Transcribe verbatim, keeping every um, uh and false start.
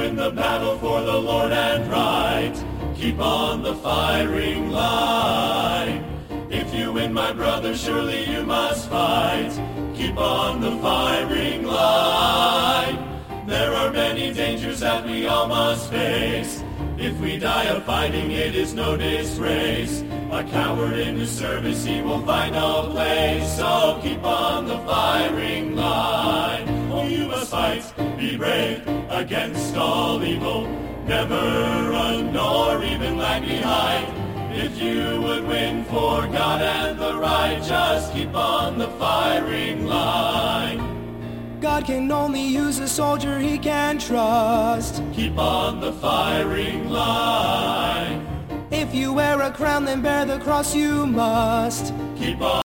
win the battle for the Lord and right. Keep on the firing line. If you win, my brother, surely you must fight. Keep on the firing line. There are many dangers that we all must face. If we die of fighting, it is no disgrace. A coward in his service, he will find no place. So keep on the firing line. Oh, you must fight, be brave against all evil. Never run nor even lag behind. If you would win for God and the right, just keep on the firing line. God can only use a soldier he can trust. Keep on the firing line. If you wear a crown, then bear the cross you must. Keep on